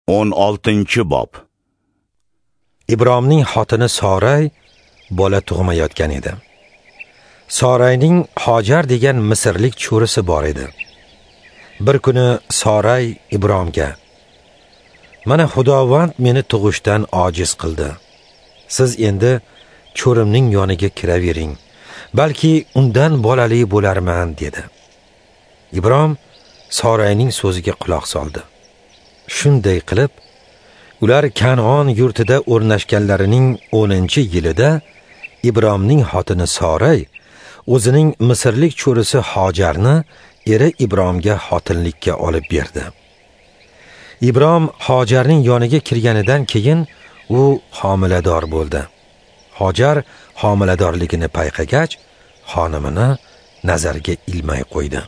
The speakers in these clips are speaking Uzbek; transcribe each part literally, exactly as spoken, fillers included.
o'n oltinchi bob. Ibromning xotini Soray bola tug'mayotgan edi. Sorayning Hojar degan Misrlik cho'risi bor edi. Bir kuni Soray Ibromga: "Mana Xudovand meni tug'ishdan ojiz qildi. Siz endi cho'rimning yoniga kiravering, balki undan bolali bo'larman" dedi. Ibrom Sorayning so'ziga quloq soldi. Shunday qilib, ular Kan'on yurtida o'rnashganlarining o'ninchi yilida Ibromning xotini Soray o'zining Misrlik cho'risi Hojarni eri Ibromga xotinlikka olib berdi. Ibrom Hojarning yoniga kirganidan keyin u homilador bo'ldi. Hojar homiladorligini payqagach, xonimini nazarga ilmay qo'ydi.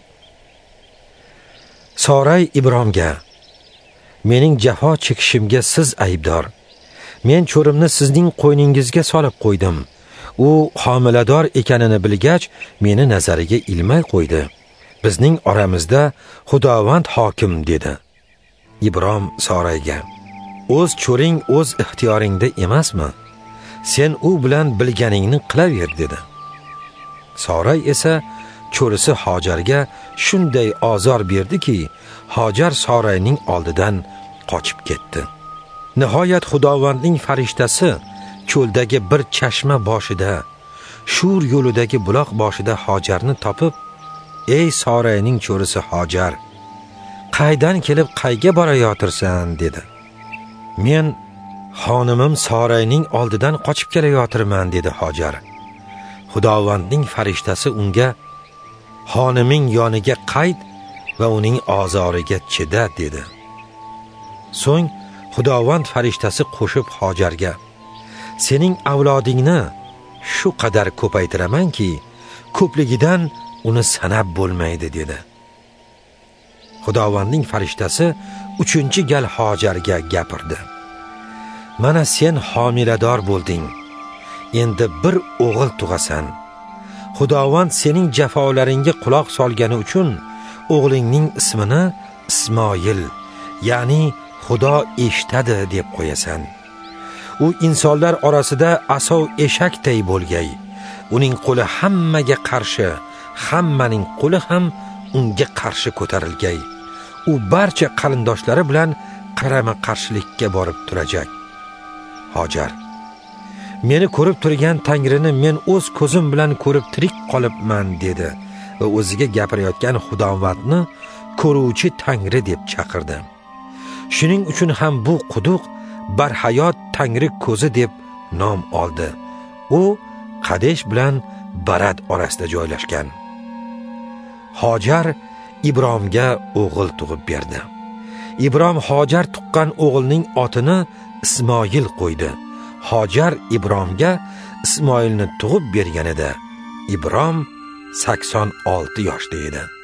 Soray Ibromga: "Mening jafo chekishimga siz aybdor. Men cho'rimni sizning qo'yningizga solib qo'ydim. U homilador ekanini bilgach, meni nazariga ilmay qo'ydi. Bizning oramizda Xudovand hokim" dedi. Ibrom Sorayga: "O'z cho'ring o'z ixtiyoringda emasmi? Sen u bilan bilganingni qilaver" dedi. Soray esa cho'risi Hojarga shunday ozor berdiki, Hojar Sorayning oldidan qochib ketdi. Nihoyat Xudovandning farishtasi cho'ldagi bir chashma boshida, Shur yo'lidagi buloq boshida Hojarni topib: "Ey Sorayning cho'risi Hojar, qaydan kelib qayga borayotirsan?" dedi. "Men xonimim Sorayning oldidan qochib kelayotirman" dedi Hojar. Xudovandning farishtasi unga: "Xoniming yoniga qayt va uning ozoriga chida" dedi. So'ng Xudovand farishtasi qo'shib Hojarga: "Sening avlodingni shu qadar ko'paytiramanki, ko'pligidan uni sanab bo'lmaydi" dedi. Xudovandning farishtasi uchinchi gal Hojarga gapirdi: "Mana sen homilador bo'lding. Endi bir o'g'il tug'asan. Xudovand sening jafolaringga quloq solgani uchun o'g'lingning ismini Ismoil, ya'ni Xudo eshitadi deb qo'yasan. U insonlar orasida asov eshakday bo'lgay. Uning qo'li hammaga qarshi, hammaning qo'li ham unga qarshi ko'tarilgay. U barcha qarindoshlari bilan qarama-qarshilikka borib turajak." Hojar: "Meni ko'rib turgan Tangrini men o'z ko'zim bilan ko'rib tirik qolibman" dedi va o'ziga gapirayotgan Xudovandni ko'ruvchi Tangri deb chaqirdi. Shuning uchun ham bu quduq Barhayot Tangri ko'zi deb nom oldi. U Qadesh bilan Barad orasida joylashgan. Hojar Ibromga o'g'il tug'ib berdi. Ibrom Hojar tuqqan o'g'ilning otini Ismoil qo'ydi. Hojar Ibromga Ismoilni tug'ib berganida Ibrom sakson olti yoshda edi.